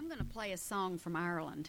I'm going to play a song from Ireland.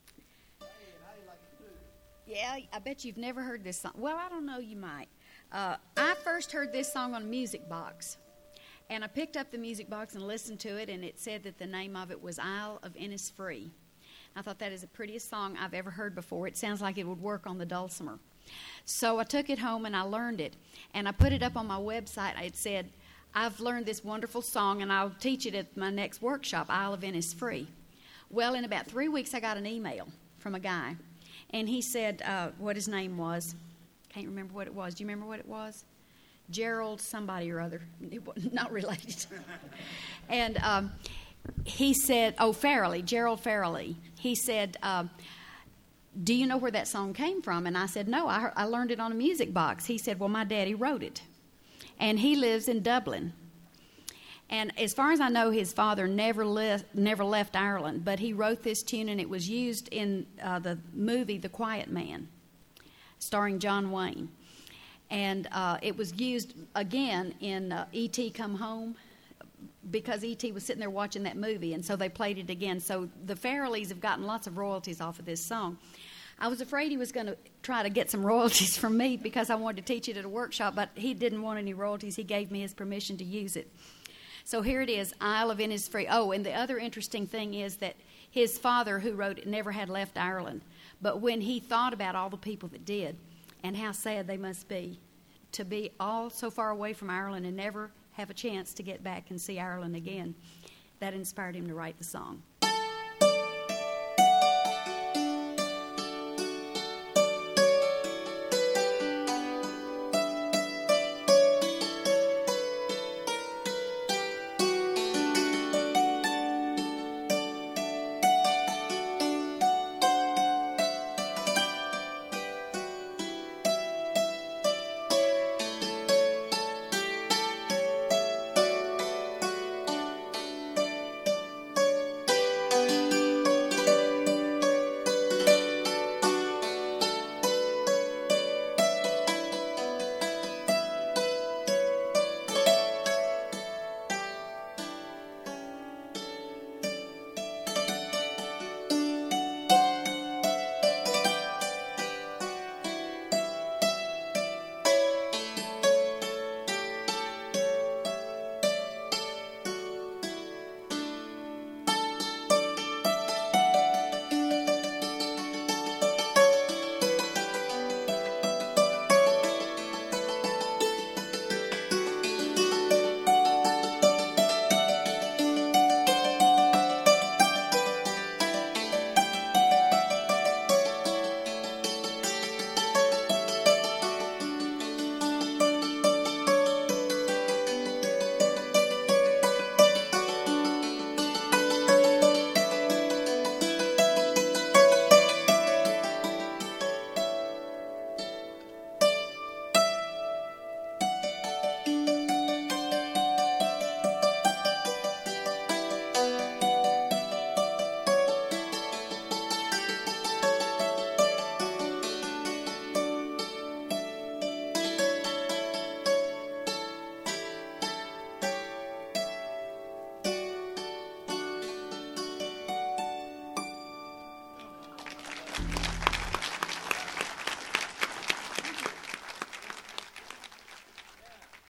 Yeah, I bet you've never heard this song. Well, I don't know, you might. I first heard this song on a music box. And I picked up the music box and listened to it, and it said that the name of it was Isle of Innisfree. I thought that is the prettiest song I've ever heard before. It sounds like it would work on the dulcimer. So I took it home and I learned it. And I put it up on my website. It said, I've learned this wonderful song, and I'll teach it at my next workshop, Isle of Innisfree. Well, in about 3 weeks, I got an email from a guy. And he said what his name was. Can't remember what it was. Do you remember what it was? Gerald somebody or other. Not related. And he said, Farrelly, Gerald Farrelly. He said, do you know where that song came from? And I said, no, I learned it on a music box. He said, well, my daddy wrote it. And he lives in Dublin. And as far as I know, his father never left Ireland, but he wrote this tune, and it was used in the movie The Quiet Man, starring John Wayne. And it was used again in E.T. Come Home, because E.T. was sitting there watching that movie, and so they played it again. So the Farrellys have gotten lots of royalties off of this song. I was afraid he was going to try to get some royalties from me because I wanted to teach it at a workshop, but he didn't want any royalties. He gave me his permission to use it. So here it is, Isle of Innisfree. Oh, and the other interesting thing is that his father, who wrote it, never had left Ireland. But when he thought about all the people that did and how sad they must be to be all so far away from Ireland and never have a chance to get back and see Ireland again, that inspired him to write the song.